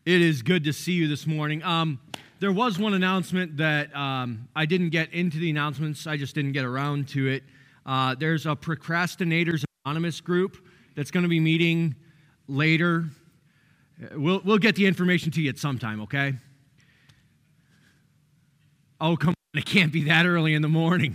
It is good to see you this morning. There was one announcement that I didn't get into the announcements. I just didn't get around to it. There's a Procrastinators Anonymous group that's going to be meeting later. We'll get the information to you at some time, okay? Oh, come on. It can't be that early in the morning.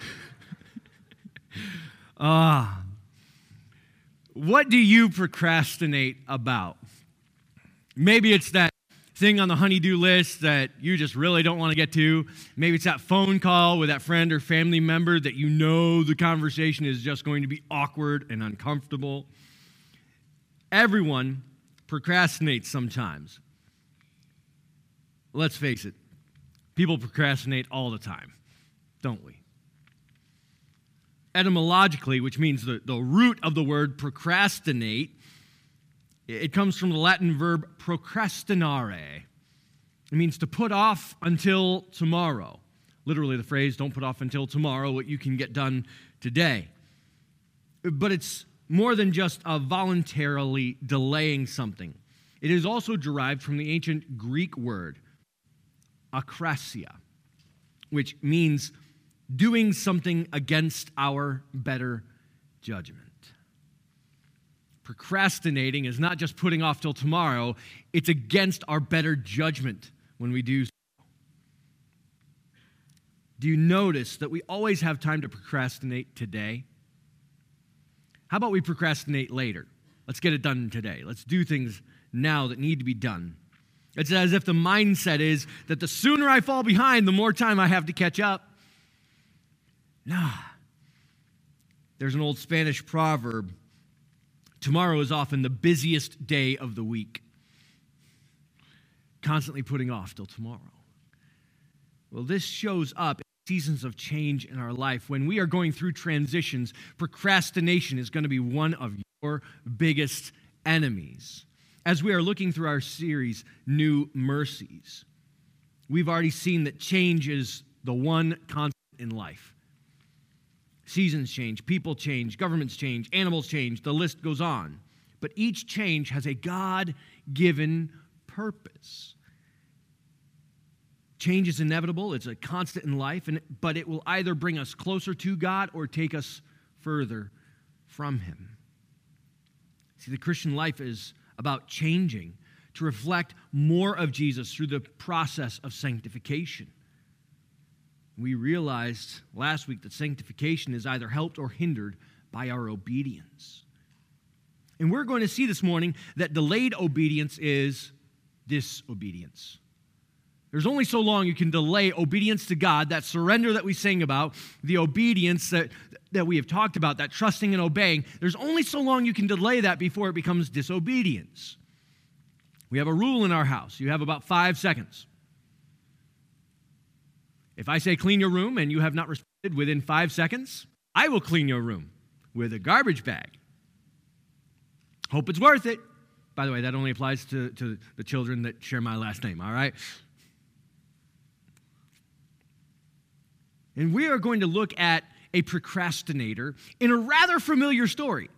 What do you procrastinate about? Maybe it's that thing on the honey-do list that you just really don't want to get to. Maybe it's that phone call with that friend or family member that you know the conversation is just going to be awkward and uncomfortable. Everyone procrastinates sometimes. Let's face it, people procrastinate all the time, don't we? Etymologically, which means the root of the word procrastinate, it comes from the Latin verb procrastinare. It means to put off until tomorrow. Literally the phrase, don't put off until tomorrow what you can get done today. But it's more than just voluntarily delaying something. It is also derived from the ancient Greek word, akrasia, which means doing something against our better judgment. Procrastinating is not just putting off till tomorrow, it's against our better judgment when we do so. Do you notice that we always have time to procrastinate today? How about we procrastinate later? Let's get it done today. Let's do things now that need to be done. It's as if the mindset is that the sooner I fall behind, the more time I have to catch up. Nah. There's an old Spanish proverb. Tomorrow is often the busiest day of the week. Constantly putting off till tomorrow. Well, this shows up in seasons of change in our life. When we are going through transitions, procrastination is going to be one of your biggest enemies. As we are looking through our series, New Mercies, we've already seen that change is the one constant in life. Seasons change, people change, governments change, animals change, the list goes on. But each change has a God-given purpose. Change is inevitable, it's a constant in life, but it will either bring us closer to God or take us further from Him. See, the Christian life is about changing to reflect more of Jesus through the process of sanctification. We realized last week that sanctification is either helped or hindered by our obedience. And we're going to see this morning that delayed obedience is disobedience. There's only so long you can delay obedience to God, that surrender that we sang about, the obedience that we have talked about, that trusting and obeying. There's only so long you can delay that before it becomes disobedience. We have a rule in our house. You have about 5 seconds. If I say clean your room and you have not responded within 5 seconds, I will clean your room with a garbage bag. Hope it's worth it. By the way, that only applies to the children that share my last name, all right? And we are going to look at a procrastinator in a rather familiar story.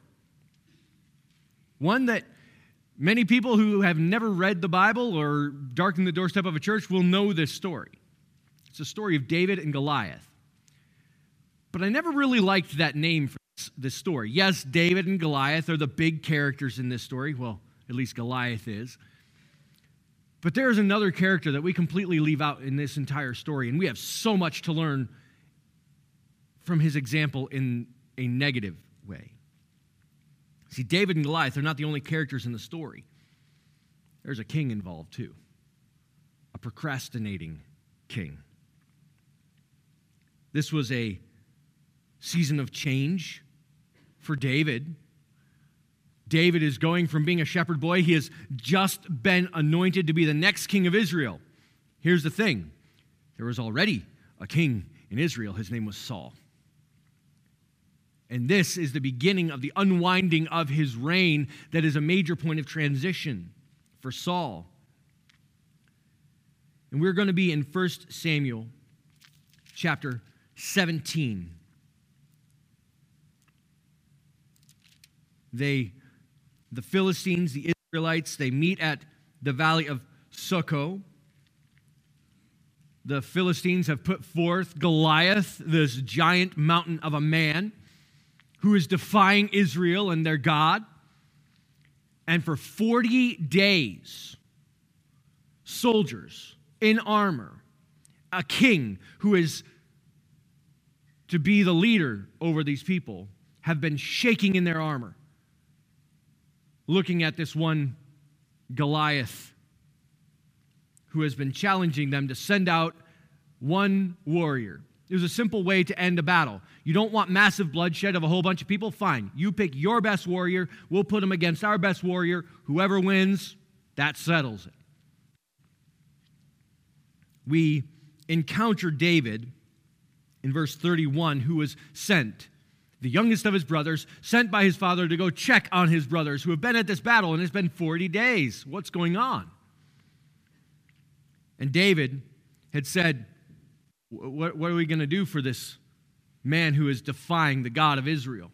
One that many people who have never read the Bible or darkened the doorstep of a church will know this story. It's a story of David and Goliath. But I never really liked that name for this story. Yes, David and Goliath are the big characters in this story. Well, at least Goliath is. But there is another character that we completely leave out in this entire story, and we have so much to learn from his example in a negative way. See, David and Goliath are not the only characters in the story. There's a king involved too, a procrastinating king. This was a season of change for David. David is going from being a shepherd boy. He has just been anointed to be the next king of Israel. Here's the thing. There was already a king in Israel. His name was Saul. And this is the beginning of the unwinding of his reign that is a major point of transition for Saul. And we're going to be in 1 Samuel chapter 17. The Philistines, the Israelites, they meet at the valley of Succoth. The Philistines have put forth Goliath, this giant mountain of a man who is defying Israel and their God. And for 40 days, soldiers in armor, a king who is to be the leader over these people, have been shaking in their armor, looking at this one Goliath who has been challenging them to send out one warrior. It was a simple way to end a battle. You don't want massive bloodshed of a whole bunch of people? Fine. You pick your best warrior. We'll put him against our best warrior. Whoever wins, that settles it. We encounter David in verse 31, who was sent, the youngest of his brothers, sent by his father to go check on his brothers who have been at this battle, and it's been 40 days. What's going on? And David had said, what are we going to do for this man who is defying the God of Israel?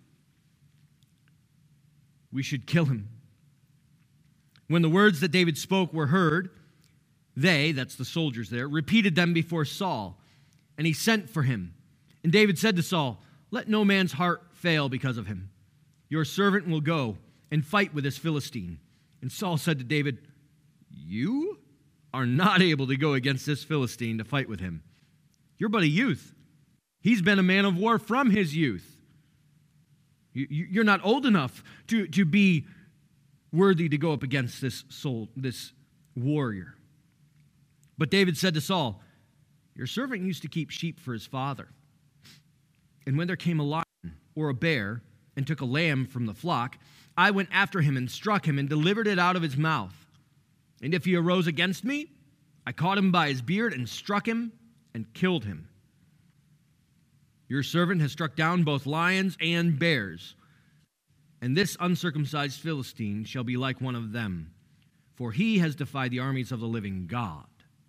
We should kill him. When the words that David spoke were heard, they, that's the soldiers there, repeated them before Saul, and he sent for him. And David said to Saul, "Let no man's heart fail because of him. Your servant will go and fight with this Philistine." And Saul said to David, "You are not able to go against this Philistine to fight with him. You're but a youth. He's been a man of war from his youth. You're not old enough to be worthy to go up against this warrior." But David said to Saul, "Your servant used to keep sheep for his father. And when there came a lion or a bear and took a lamb from the flock, I went after him and struck him and delivered it out of his mouth. And if he arose against me, I caught him by his beard and struck him and killed him. Your servant has struck down both lions and bears, and this uncircumcised Philistine shall be like one of them, for he has defied the armies of the living God."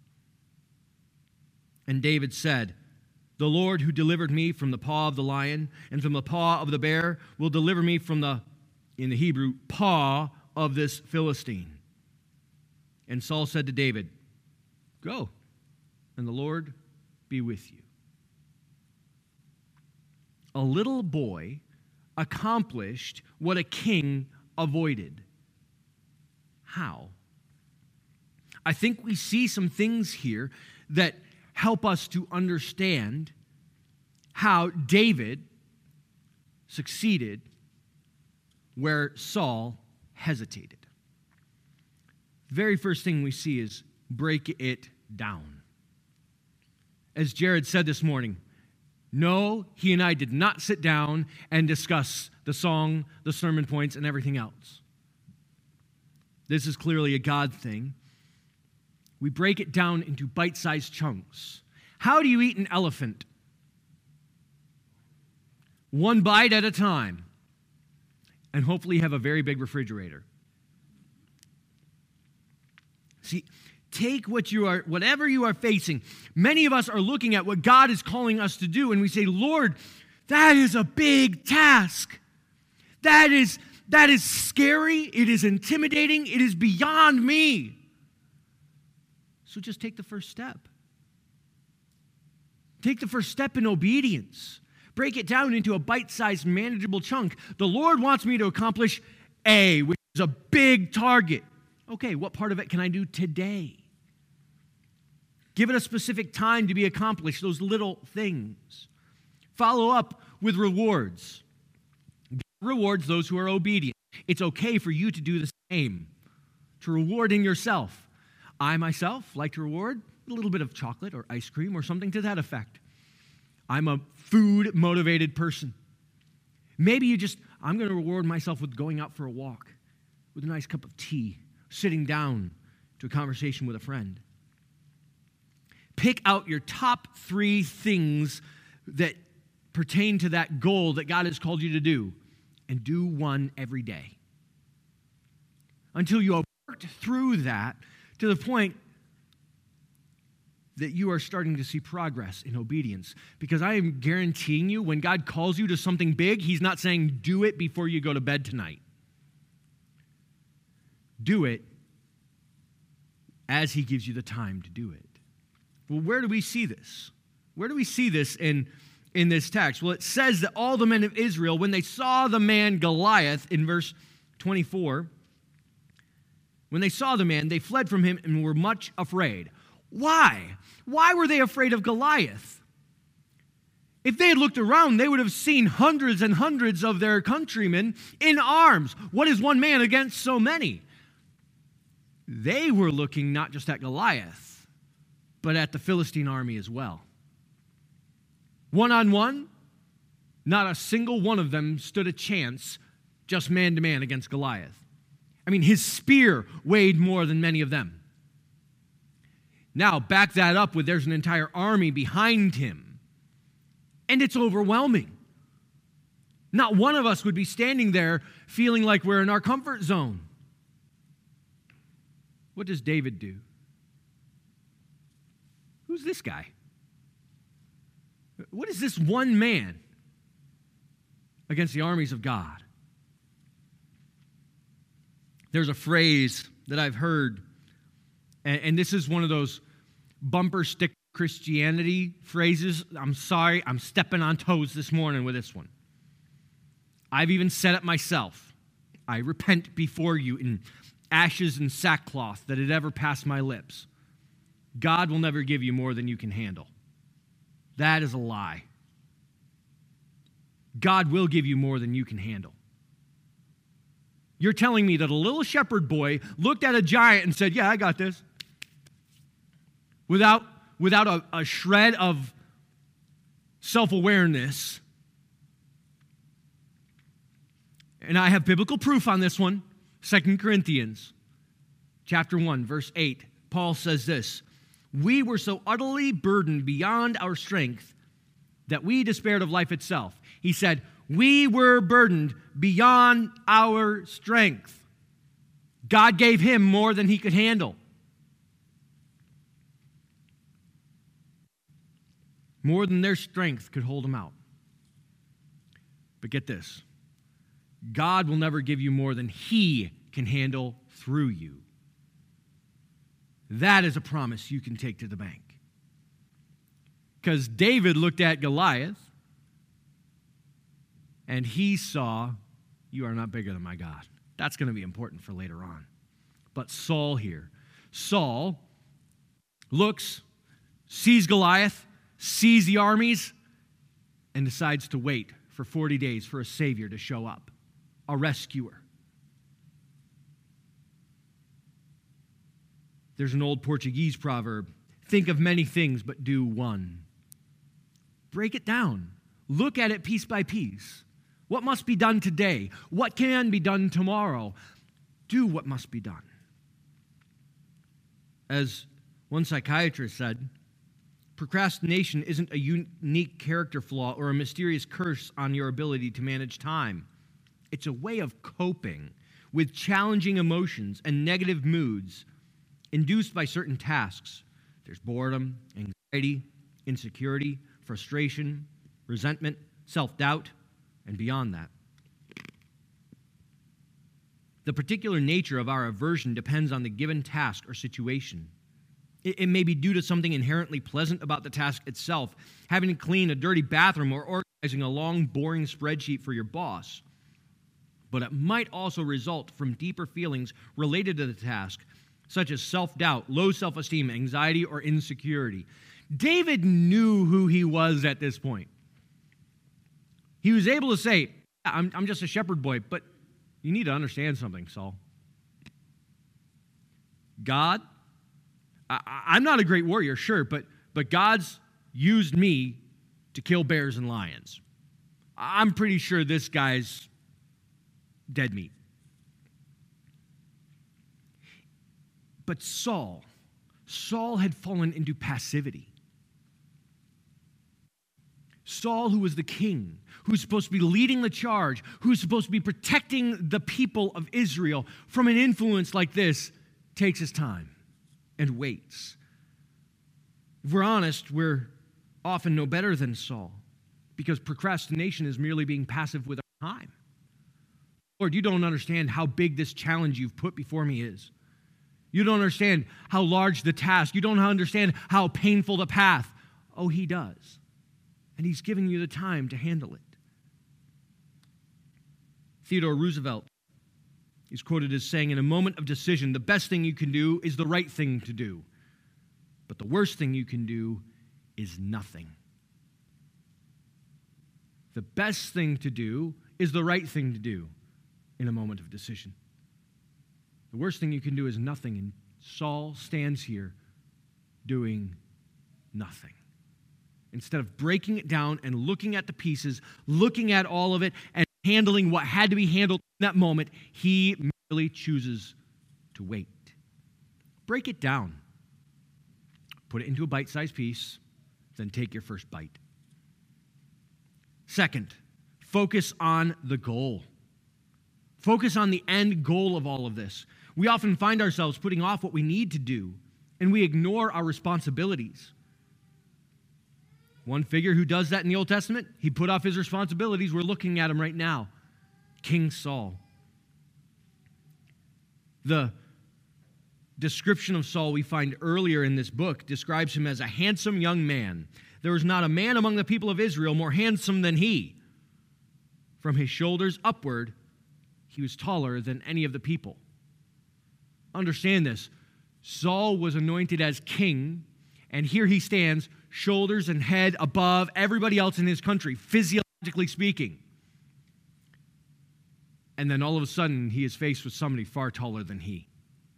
And David said, "The Lord who delivered me from the paw of the lion and from the paw of the bear will deliver me from the," in the Hebrew, "paw of this Philistine." And Saul said to David, "Go, and the Lord be with you." A little boy accomplished what a king avoided. How? I think we see some things here that help us to understand how David succeeded where Saul hesitated. The very first thing we see is break it down. As Jared said this morning, no, he and I did not sit down and discuss the song, the sermon points, and everything else. This is clearly a God thing. We break it down into bite-sized chunks. How do you eat an elephant? One bite at a time. And hopefully you have a very big refrigerator. See, take whatever you are facing. Many of us are looking at what God is calling us to do, and we say, "Lord, that is a big task. That is scary. It is intimidating. It is beyond me." So just take the first step. Take the first step in obedience. Break it down into a bite-sized, manageable chunk. The Lord wants me to accomplish A, which is a big target. Okay, what part of it can I do today? Give it a specific time to be accomplished, those little things. Follow up with rewards. God rewards those who are obedient. It's okay for you to do the same, to reward in yourself. I myself like to reward a little bit of chocolate or ice cream or something to that effect. I'm a food-motivated person. Maybe I'm going to reward myself with going out for a walk, with a nice cup of tea, sitting down to a conversation with a friend. Pick out your top 3 things that pertain to that goal that God has called you to do, and do one every day. Until you have worked through that to the point that you are starting to see progress in obedience. Because I am guaranteeing you, when God calls you to something big, He's not saying, do it before you go to bed tonight. Do it as he gives you the time to do it. Well, where do we see this? Where do we see this in this text? Well, it says that all the men of Israel, when they saw the man Goliath in verse 24, when they saw the man, they fled from him and were much afraid. Why? Why were they afraid of Goliath? If they had looked around, they would have seen hundreds and hundreds of their countrymen in arms. What is one man against so many? They were looking not just at Goliath, but at the Philistine army as well. One-on-one, not a single one of them stood a chance just man-to-man against Goliath. I mean, his spear weighed more than many of them. Now, back that up with there's an entire army behind him, and it's overwhelming. Not one of us would be standing there feeling like we're in our comfort zone. What does David do? Who's this guy? What is this one man against the armies of God? There's a phrase that I've heard, and this is one of those bumper stick Christianity phrases. I'm sorry, I'm stepping on toes this morning with this one. I've even said it myself. I repent before you in ashes and sackcloth that it ever passed my lips. God will never give you more than you can handle. That is a lie. God will give you more than you can handle. You're telling me that a little shepherd boy looked at a giant and said, yeah, I got this. Without a shred of self-awareness. And I have biblical proof on this one. 2 Corinthians chapter 1, verse 8. Paul says this, we were so utterly burdened beyond our strength that we despaired of life itself. He said, we were burdened beyond our strength. God gave him more than he could handle. More than their strength could hold him out. But get this. God will never give you more than he can handle through you. That is a promise you can take to the bank. Because David looked at Goliath and he saw, you are not bigger than my God. That's going to be important for later on. But Saul here. Saul looks, sees Goliath, sees the armies, and decides to wait for 40 days for a Savior to show up, a rescuer. There's an old Portuguese proverb, think of many things, but do one. Break it down. Look at it piece by piece. What must be done today? What can be done tomorrow? Do what must be done. As one psychiatrist said, procrastination isn't a unique character flaw or a mysterious curse on your ability to manage time. It's a way of coping with challenging emotions and negative moods induced by certain tasks. There's boredom, anxiety, insecurity, frustration, resentment, self-doubt, and beyond that. The particular nature of our aversion depends on the given task or situation. It may be due to something inherently pleasant about the task itself, having to clean a dirty bathroom or organizing a long, boring spreadsheet for your boss. But it might also result from deeper feelings related to the task, such as self-doubt, low self-esteem, anxiety, or insecurity. David knew who he was at this point. He was able to say, I'm just a shepherd boy, but you need to understand something, Saul. God, I'm not a great warrior, sure, but God's used me to kill bears and lions. I'm pretty sure this guy's dead meat. But Saul had fallen into passivity. Saul, who was the king, who's supposed to be leading the charge, who's supposed to be protecting the people of Israel from an influence like this, takes his time and waits. If we're honest, we're often no better than Saul, because procrastination is merely being passive with our time. Lord, you don't understand how big this challenge you've put before me is. You don't understand how large the task. You don't understand how painful the path. Oh, he does. And he's giving you the time to handle it. Theodore Roosevelt is quoted as saying, in a moment of decision, the best thing you can do is the right thing to do. But the worst thing you can do is nothing. The best thing to do is the right thing to do in a moment of decision. The worst thing you can do is nothing. And Saul stands here doing nothing. Instead of breaking it down and looking at the pieces, looking at all of it, and handling what had to be handled in that moment, he merely chooses to wait. Break it down. Put it into a bite-sized piece, then take your first bite. Second, focus on the goal. Focus on the end goal of all of this. We often find ourselves putting off what we need to do, and we ignore our responsibilities. One figure who does that in the Old Testament, he put off his responsibilities. We're looking at him right now, King Saul. The description of Saul we find earlier in this book describes him as a handsome young man. There was not a man among the people of Israel more handsome than he. From his shoulders upward, he was taller than any of the people. Understand this. Saul was anointed as king, and here he stands, shoulders and head above everybody else in his country, physiologically speaking. And then all of a sudden, he is faced with somebody far taller than he.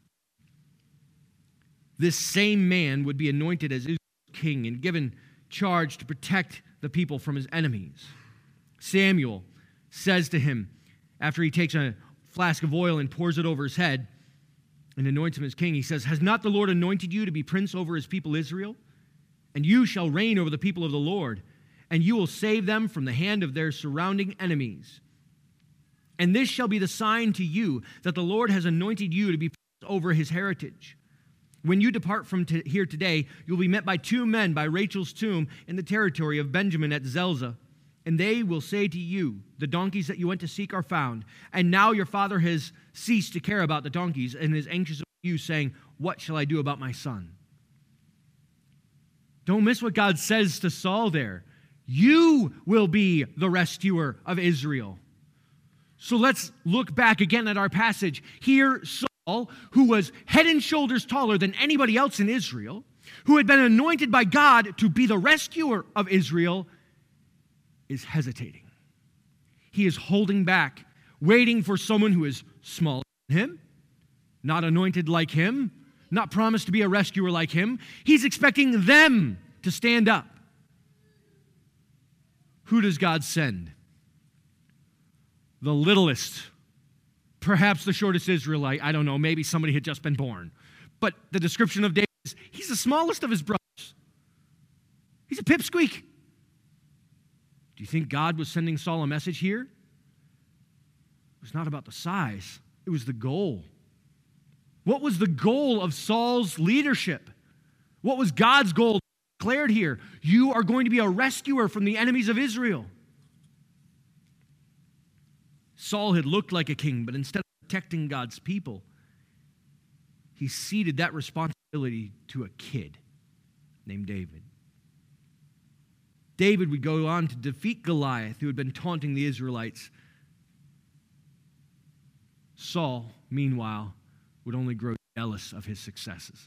This same man would be anointed as Israel's king and given charge to protect the people from his enemies. Samuel says to him, after he takes a flask of oil and pours it over his head and anoints him as king, he says, "Has not the Lord anointed you to be prince over his people Israel? And you shall reign over the people of the Lord, and you will save them from the hand of their surrounding enemies. And this shall be the sign to you that the Lord has anointed you to be prince over his heritage. When you depart from here today, you'll be met by 2 men by Rachel's tomb in the territory of Benjamin at Zelzah. And they will say to you, the donkeys that you went to seek are found. And now your father has ceased to care about the donkeys and is anxious about you, saying, what shall I do about my son?" Don't miss what God says to Saul there. You will be the rescuer of Israel. So let's look back again at our passage. Here, Saul, who was head and shoulders taller than anybody else in Israel, who had been anointed by God to be the rescuer of Israel, is hesitating. He is holding back, waiting for someone who is smaller than him, not anointed like him, not promised to be a rescuer like him. He's expecting them to stand up. Who does God send? The littlest, perhaps the shortest Israelite. I don't know, maybe somebody had just been born. But the description of David is, he's the smallest of his brothers. He's a pipsqueak. Do you think God was sending Saul a message here? It was not about the size. It was the goal. What was the goal of Saul's leadership? What was God's goal declared here? You are going to be a rescuer from the enemies of Israel. Saul had looked like a king, but instead of protecting God's people, he ceded that responsibility to a kid named David. David would go on to defeat Goliath, who had been taunting the Israelites. Saul, meanwhile, would only grow jealous of his successes.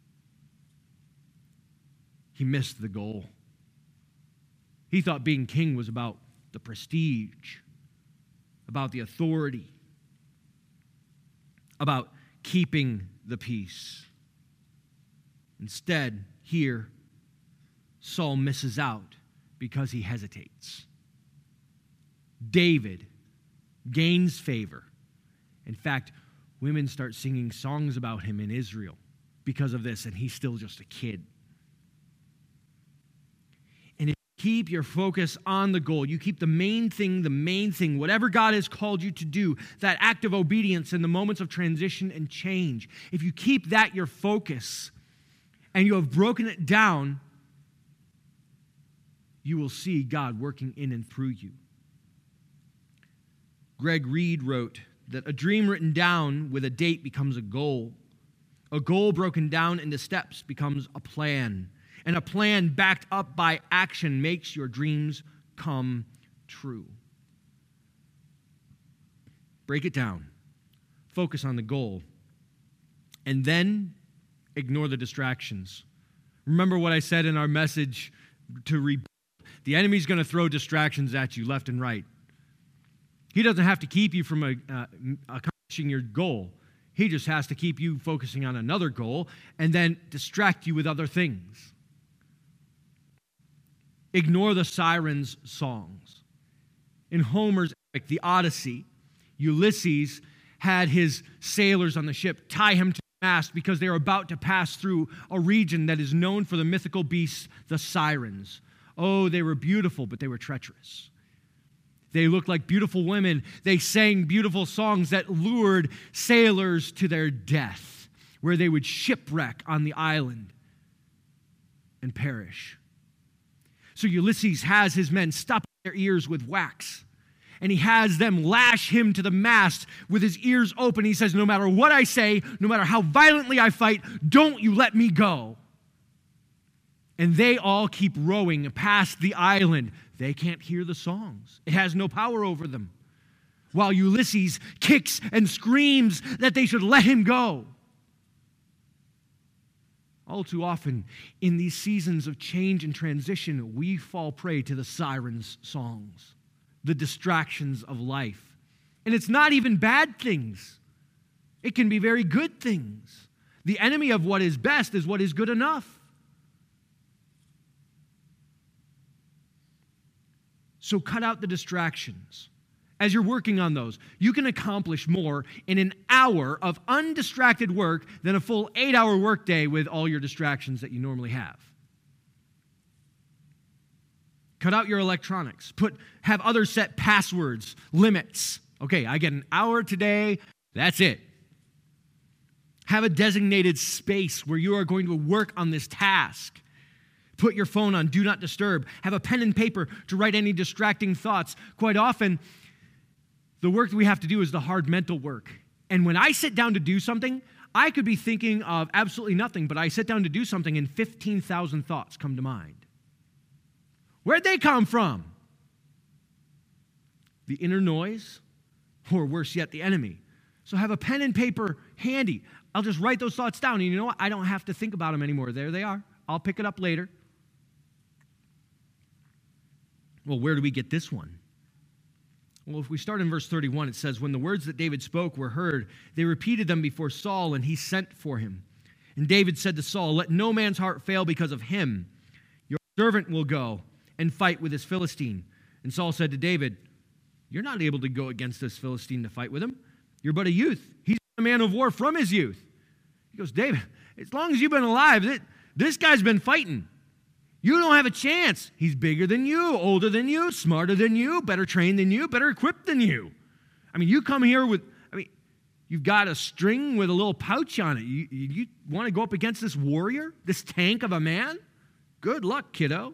He missed the goal. He thought being king was about the prestige, about the authority, about keeping the peace. Instead, here, Saul misses out because he hesitates. David gains favor. In fact, women start singing songs about him in Israel because of this, and he's still just a kid. And if you keep your focus on the goal, you keep the main thing, whatever God has called you to do, that act of obedience in the moments of transition and change, if you keep that your focus and you have broken it down, you will see God working in and through you. Greg Reed wrote that a dream written down with a date becomes a goal. A goal broken down into steps becomes a plan. And a plan backed up by action makes your dreams come true. Break it down. Focus on the goal. And then ignore the distractions. Remember what I said in our message to rebuild. The enemy's going to throw distractions at you left and right. He doesn't have to keep you from accomplishing your goal. He just has to keep you focusing on another goal and then distract you with other things. Ignore the sirens' songs. In Homer's epic, The Odyssey, Ulysses had his sailors on the ship tie him to the mast because they were about to pass through a region that is known for the mythical beasts, the sirens. Oh, they were beautiful, but they were treacherous. They looked like beautiful women. They sang beautiful songs that lured sailors to their death, where they would shipwreck on the island and perish. So Ulysses has his men stop their ears with wax, and he has them lash him to the mast with his ears open. He says, no matter what I say, no matter how violently I fight, don't you let me go. And they all keep rowing past the island. They can't hear the songs. It has no power over them. While Ulysses kicks and screams that they should let him go. All too often, in these seasons of change and transition, we fall prey to the sirens' songs, the distractions of life. And it's not even bad things. It can be very good things. The enemy of what is best is what is good enough. So cut out the distractions. As you're working on those, you can accomplish more in an hour of undistracted work than a full 8-hour workday with all your distractions that you normally have. Cut out your electronics. Have others set passwords, limits. Okay, I get an hour today. That's it. Have a designated space where you are going to work on this task. Put your phone on Do Not Disturb. Have a pen and paper to write any distracting thoughts. Quite often, the work that we have to do is the hard mental work. And when I sit down to do something, I could be thinking of absolutely nothing, but I sit down to do something and 15,000 thoughts come to mind. Where'd they come from? The inner noise, or worse yet, the enemy. So have a pen and paper handy. I'll just write those thoughts down, and you know what? I don't have to think about them anymore. There they are. I'll pick it up later. Well, where do we get this one? Well, if we start in verse 31, it says, when the words that David spoke were heard, they repeated them before Saul, and he sent for him. And David said to Saul, let no man's heart fail because of him. Your servant will go and fight with this Philistine. And Saul said to David, you're not able to go against this Philistine to fight with him. You're but a youth. He's a man of war from his youth. He goes, David, as long as you've been alive, this guy's been fighting. You don't have a chance. He's bigger than you, older than you, smarter than you, better trained than you, better equipped than you. I mean, you come here with, you've got a string with a little pouch on it. You want to go up against this warrior, this tank of a man? Good luck, kiddo.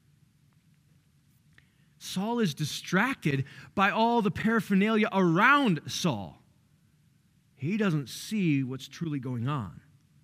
Saul is distracted by all the paraphernalia around Saul. He doesn't see what's truly going on.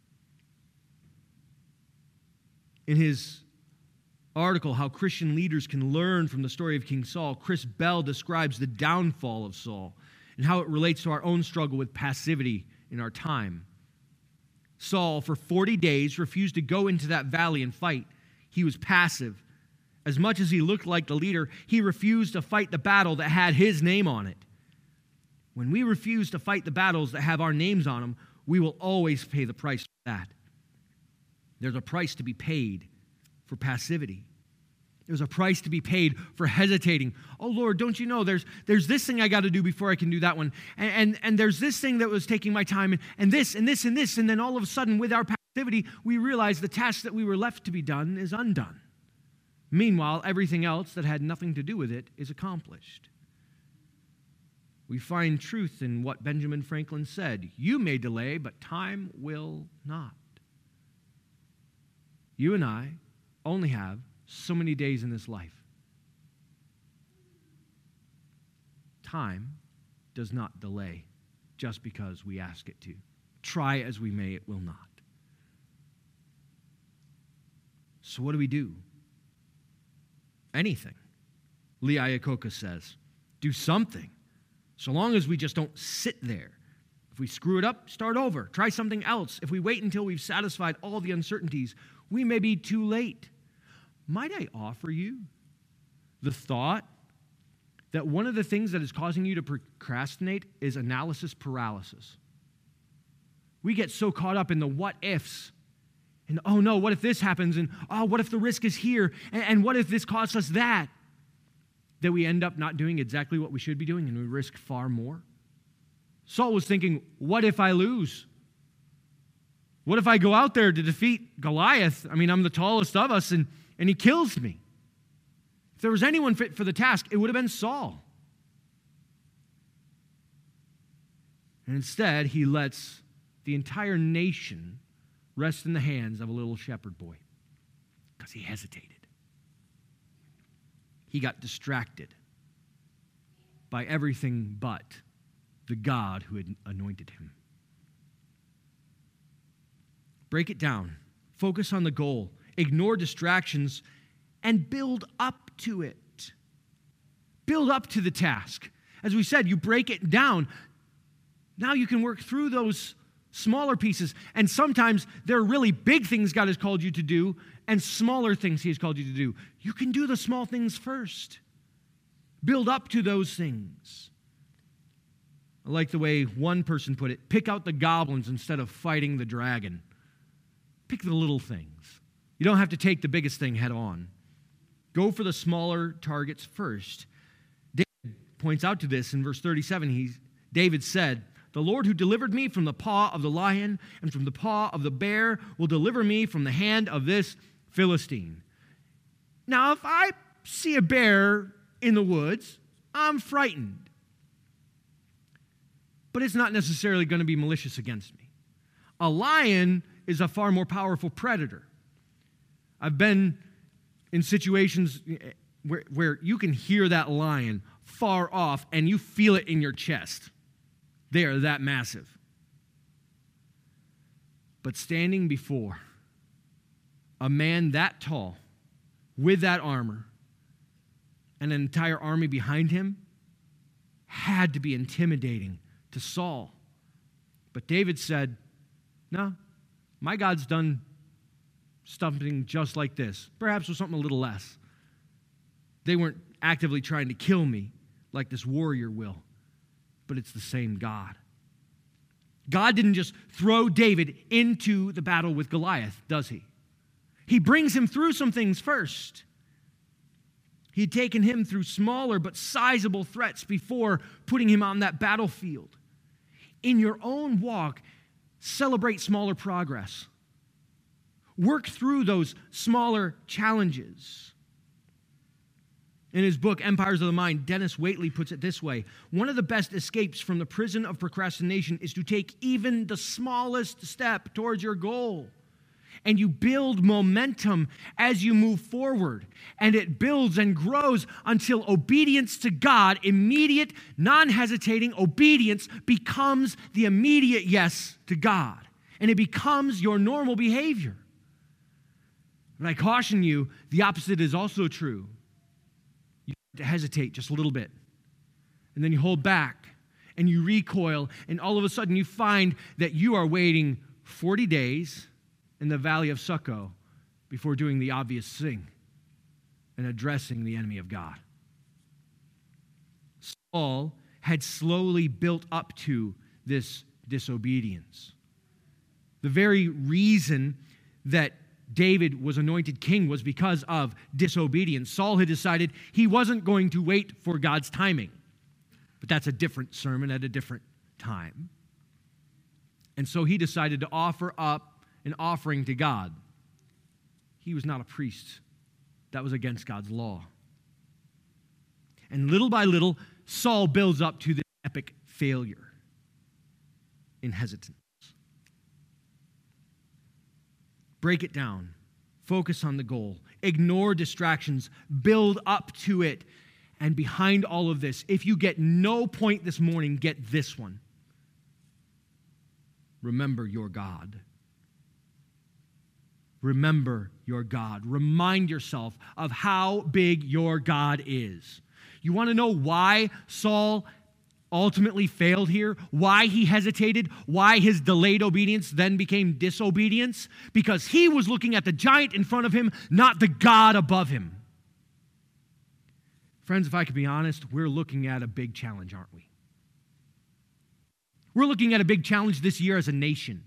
In his article, How Christian Leaders Can Learn from the Story of King Saul, Chris Bell describes the downfall of Saul and how it relates to our own struggle with passivity in our time. Saul, for 40 days, refused to go into that valley and fight. He was passive. As much as he looked like the leader, he refused to fight the battle that had his name on it. When we refuse to fight the battles that have our names on them, we will always pay the price for that. There's a price to be paid for passivity. There's a price to be paid for hesitating. Oh, Lord, don't you know there's this thing I got to do before I can do that one. And there's this thing that was taking my time, and this, and this, and this. And then all of a sudden, with our passivity, we realize the task that we were left to be done is undone. Meanwhile, everything else that had nothing to do with it is accomplished. We find truth in what Benjamin Franklin said. You may delay, but time will not. You and I only have so many days in this life. Time does not delay just because we ask it to. Try as we may, it will not. So what do we do? Anything. Lee Iacocca says, do something. So long as we just don't sit there. If we screw it up, start over. Try something else. If we wait until we've satisfied all the uncertainties, we may be too late. Might I offer you the thought that one of the things that is causing you to procrastinate is analysis paralysis? We get so caught up in the what ifs. And oh no, what if this happens? And oh, what if the risk is here? And what if this costs us that? That we end up not doing exactly what we should be doing and we risk far more. Saul was thinking, what if I lose? What if I go out there to defeat Goliath? I mean, I'm the tallest of us and he kills me. If there was anyone fit for the task, it would have been Saul. And instead, he lets the entire nation rest in the hands of a little shepherd boy because he hesitated. He got distracted by everything but the God who had anointed him. Break it down. Focus on the goal. Ignore distractions and build up to it. Build up to the task. As we said, you break it down. Now you can work through those smaller pieces. And sometimes there are really big things God has called you to do and smaller things he has called you to do. You can do the small things first. Build up to those things. I like the way one person put it, pick out the goblins instead of fighting the dragon. Pick the little things. You don't have to take the biggest thing head on. Go for the smaller targets first. David points out to this in verse 37. David said, the Lord who delivered me from the paw of the lion and from the paw of the bear will deliver me from the hand of this Philistine. Now, if I see a bear in the woods, I'm frightened. But it's not necessarily going to be malicious against me. A lion is a far more powerful predator. I've been in situations where you can hear that lion far off and you feel it in your chest. They are that massive. But standing before a man that tall, with that armor, and an entire army behind him, had to be intimidating to Saul. But David said, no, my God's done something just like this. Perhaps with something a little less. They weren't actively trying to kill me like this warrior will. But it's the same God. God didn't just throw David into the battle with Goliath, does he? He brings him through some things first. He had taken him through smaller but sizable threats before putting him on that battlefield. In your own walk, celebrate smaller progress. Work through those smaller challenges. In his book, Empires of the Mind, Dennis Waitley puts it this way: one of the best escapes from the prison of procrastination is to take even the smallest step towards your goal. And you build momentum as you move forward. And it builds and grows until obedience to God, immediate, non-hesitating obedience, becomes the immediate yes to God. And it becomes your normal behavior. But I caution you, the opposite is also true. To hesitate just a little bit. And then you hold back and you recoil, and all of a sudden you find that you are waiting 40 days in the valley of Succo before doing the obvious thing and addressing the enemy of God. Saul had slowly built up to this disobedience. The very reason that David was anointed king was because of disobedience. Saul had decided he wasn't going to wait for God's timing. But that's a different sermon at a different time. And so he decided to offer up an offering to God. He was not a priest. That was against God's law. And little by little, Saul builds up to this epic failure in hesitance. Break it down. Focus on the goal. Ignore distractions. Build up to it. And behind all of this, if you get no point this morning, get this one. remember your God. Remember your God. Remind yourself of how big your God is. You want to know why Saul ultimately failed here? Why he hesitated? Why his delayed obedience then became disobedience? Because he was looking at the giant in front of him, not the God above him. Friends, if I could be honest, we're looking at a big challenge, aren't we? We're looking at a big challenge this year as a nation.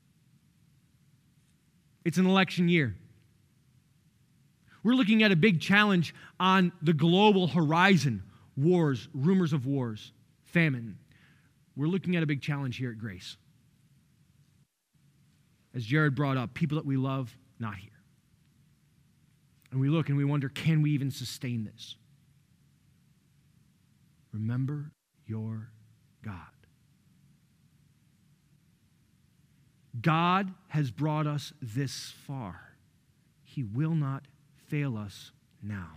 It's an election year. We're looking at a big challenge on the global horizon. Wars, rumors of wars, famine. We're looking at a big challenge here at Grace. As Jared brought up, people that we love, not here. And we look and we wonder, can we even sustain this? Remember your God. God has brought us this far. He will not fail us now.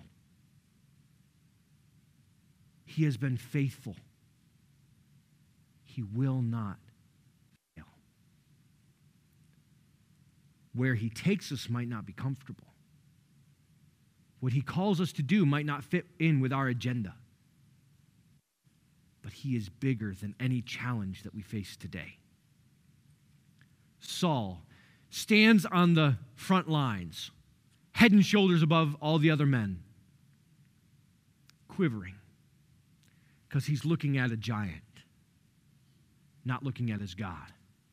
He has been faithful. He will not fail. Where he takes us might not be comfortable. What he calls us to do might not fit in with our agenda. But he is bigger than any challenge that we face today. Saul stands on the front lines, head and shoulders above all the other men, quivering, because he's looking at a giant, not looking at his God.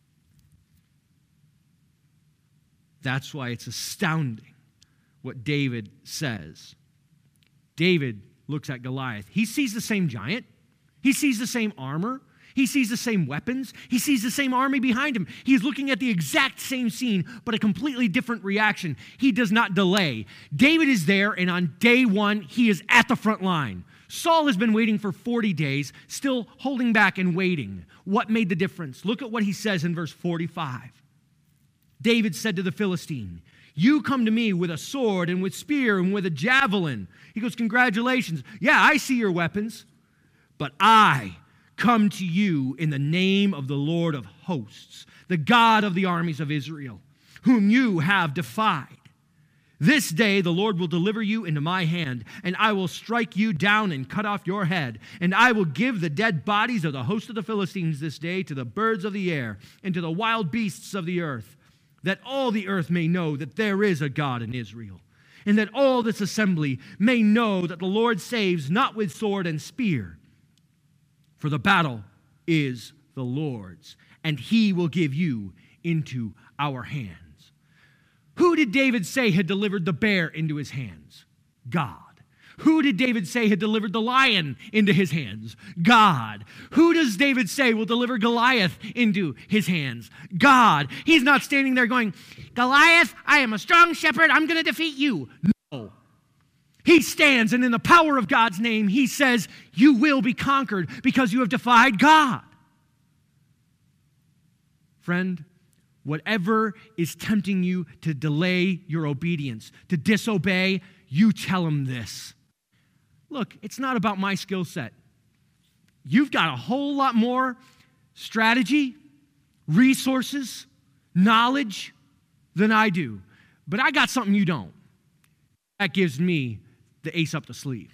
That's why it's astounding what David says. David looks at Goliath. He sees the same giant. He sees the same armor. He sees the same weapons. He sees the same army behind him. He's looking at the exact same scene, but a completely different reaction. He does not delay. David is there, and on day one, he is at the front line. Saul has been waiting for 40 days, still holding back and waiting. What made the difference? Look at what he says in verse 45. David said to the Philistine, "You come to me with a sword and with spear and with a javelin." He goes, "Congratulations. Yeah, I see your weapons. But I come to you in the name of the Lord of hosts, the God of the armies of Israel, whom you have defied. This day the Lord will deliver you into my hand, and I will strike you down and cut off your head. And I will give the dead bodies of the host of the Philistines this day to the birds of the air and to the wild beasts of the earth, that all the earth may know that there is a God in Israel, and that all this assembly may know that the Lord saves not with sword and spear. For the battle is the Lord's, and he will give you into our hands." Who did David say had delivered the bear into his hands? God. Who did David say had delivered the lion into his hands? God. Who does David say will deliver Goliath into his hands? God. He's not standing there going, "Goliath, I am a strong shepherd, I'm going to defeat you." No. He stands, and in the power of God's name, he says, "You will be conquered because you have defied God." Friend, whatever is tempting you to delay your obedience, to disobey, you tell him this. Look, it's not about my skill set. You've got a whole lot more strategy, resources, knowledge than I do. But I got something you don't. That gives me the ace up the sleeve.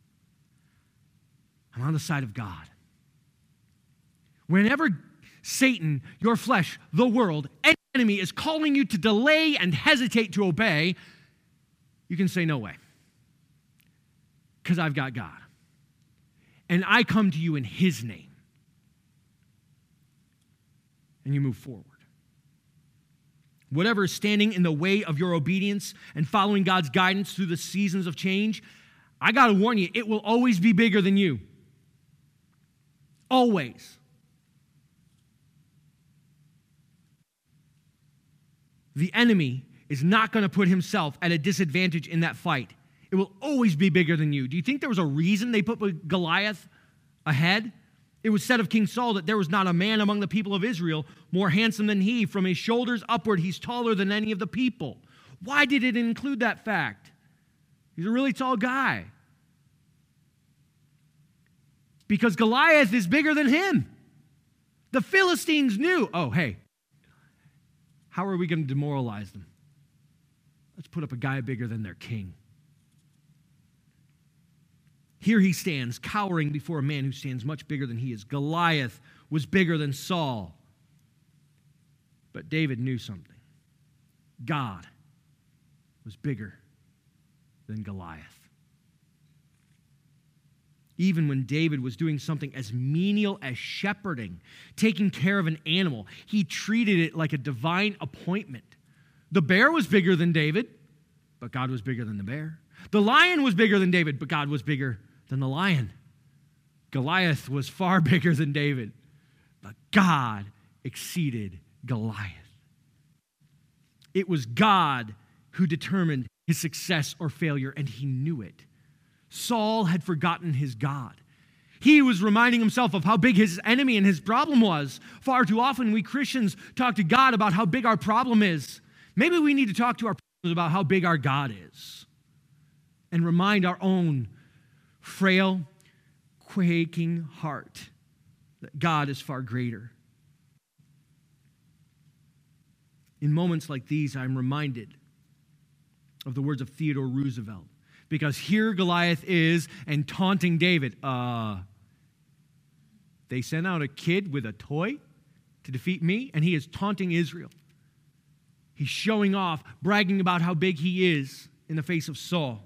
I'm on the side of God. Whenever Satan, your flesh, the world, any enemy is calling you to delay and hesitate to obey, you can say, "No way. Because I've got God. And I come to you in his name." And you move forward. Whatever is standing in the way of your obedience and following God's guidance through the seasons of change, I got to warn you, it will always be bigger than you. Always. The enemy is not going to put himself at a disadvantage in that fight. It will always be bigger than you. Do you think there was a reason they put Goliath ahead? It was said of King Saul that there was not a man among the people of Israel more handsome than he. From his shoulders upward, he's taller than any of the people. Why did it include that fact? He's a really tall guy. Because Goliath is bigger than him. The Philistines knew, oh, hey, How are we going to demoralize them? Let's put up a guy bigger than their king. Here he stands, cowering before a man who stands much bigger than he is. Goliath was bigger than Saul. But David knew something. God was bigger than Goliath. Even when David was doing something as menial as shepherding, taking care of an animal, he treated it like a divine appointment. The bear was bigger than David, but God was bigger than the bear. The lion was bigger than David, but God was bigger than the lion. Goliath was far bigger than David, but God exceeded Goliath. It was God who determined his success or failure, and he knew it. Saul had forgotten his God. He was reminding himself of how big his enemy and his problem was. Far too often we Christians talk to God about how big our problem is. Maybe we need to talk to our problems about how big our God is and remind our own frail, quaking heart that God is far greater. In moments like these, I'm reminded of the words of Theodore Roosevelt. Because here Goliath is and taunting David. They sent out a kid with a toy to defeat me, and he is taunting Israel. He's showing off, bragging about how big he is in the face of Saul.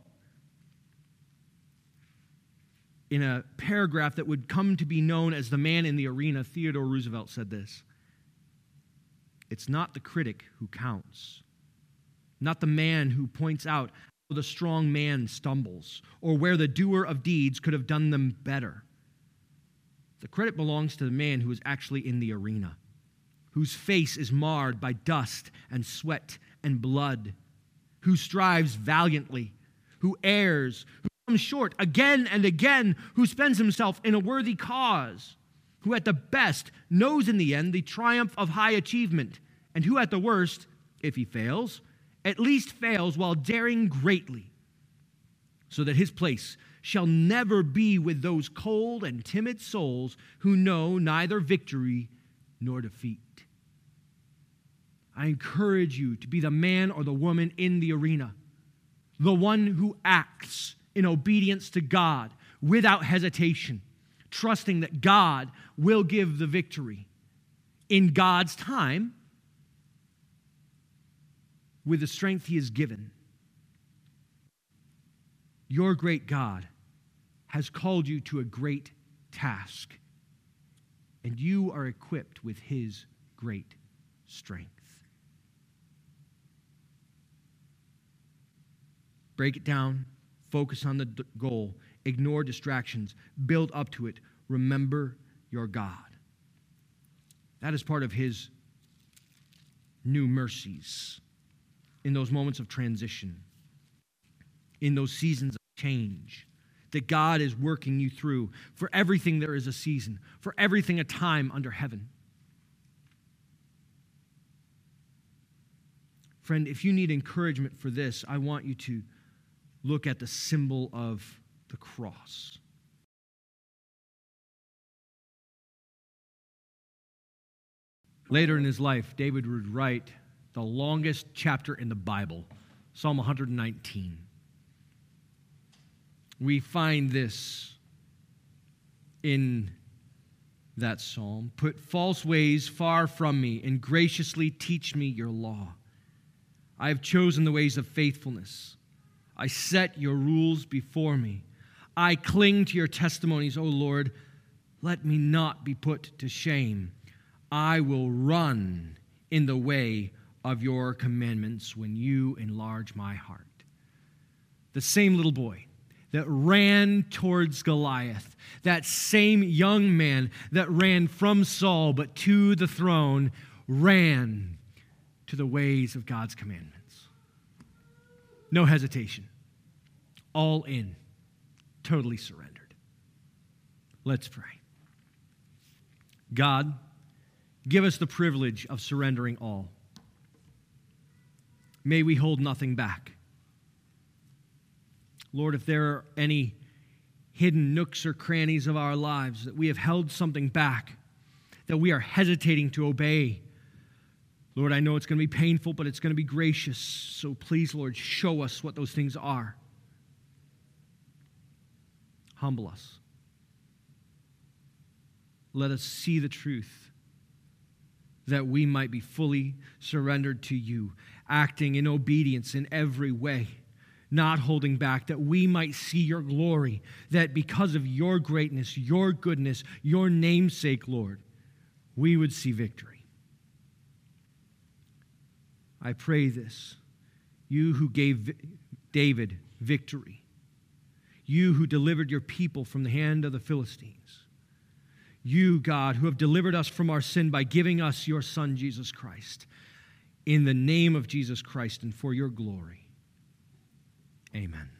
In a paragraph that would come to be known as the man in the arena, Theodore Roosevelt said this: "It's not the critic who counts, not the man who points out how the strong man stumbles, or where the doer of deeds could have done them better. The credit belongs to the man who is actually in the arena, whose face is marred by dust and sweat and blood, who strives valiantly, who errs, who comes short again and again, who spends himself in a worthy cause, who at the best knows in the end the triumph of high achievement, and who at the worst, if he fails, at least fails while daring greatly, so that his place shall never be with those cold and timid souls who know neither victory nor defeat." I encourage you to be the man or the woman in the arena, the one who acts in obedience to God without hesitation, trusting that God will give the victory in God's time with the strength he has given. Your great God has called you to a great task, and you are equipped with his great strength. Break it down, focus on the goal, ignore distractions, build up to it, remember your God. That is part of his new mercies in those moments of transition, in those seasons of change, that God is working you through. For everything there is a season, for everything a time under heaven. Friend, if you need encouragement for this, I want you to look at the symbol of the cross. Later in his life, David would write the longest chapter in the Bible, Psalm 119. We find this in that psalm. "Put false ways far from me and graciously teach me your law. I have chosen the ways of faithfulness. I set your rules before me. I cling to your testimonies, O Lord. Let me not be put to shame. I will run in the way of your commandments when you enlarge my heart." The same little boy that ran towards Goliath, that same young man that ran from Saul but to the throne, ran to the ways of God's commandments. No hesitation. All in. Totally surrendered. Let's pray. God, give us the privilege of surrendering all. May we hold nothing back. Lord, if there are any hidden nooks or crannies of our lives that we have held something back, that we are hesitating to obey, Lord, I know it's going to be painful, but it's going to be gracious. So please, Lord, show us what those things are. Humble us. Let us see the truth, that we might be fully surrendered to you, acting in obedience in every way, not holding back, that we might see your glory, that because of your greatness, your goodness, your namesake, Lord, we would see victory. I pray this, you who gave David victory, you who delivered your people from the hand of the Philistines, you, God, who have delivered us from our sin by giving us your Son, Jesus Christ, in the name of Jesus Christ and for your glory. Amen.